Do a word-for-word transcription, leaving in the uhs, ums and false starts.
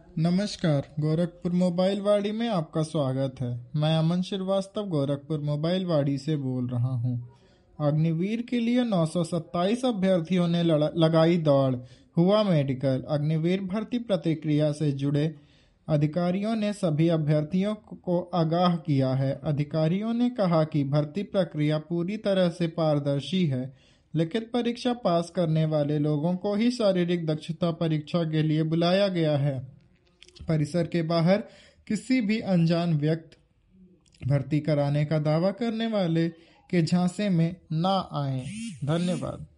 नमस्कार, गोरखपुर मोबाइल वाड़ी में आपका स्वागत है। मैं अमन श्रीवास्तव गोरखपुर मोबाइल वाड़ी से बोल रहा हूं। अग्निवीर के लिए नौ सौ सत्ताईस अभ्यर्थियों ने लड़ा- लगाई दौड़, हुआ मेडिकल। अग्निवीर भर्ती प्रतिक्रिया से जुड़े अधिकारियों ने सभी अभ्यर्थियों को आगाह किया है। अधिकारियों ने कहा कि भर्ती प्रक्रिया पूरी तरह से पारदर्शी है। लिखित परीक्षा पास करने वाले लोगों को ही शारीरिक दक्षता परीक्षा के लिए बुलाया गया है। परिसर के बाहर किसी भी अनजान व्यक्ति भर्ती कराने का दावा करने वाले के झांसे में ना आए। धन्यवाद।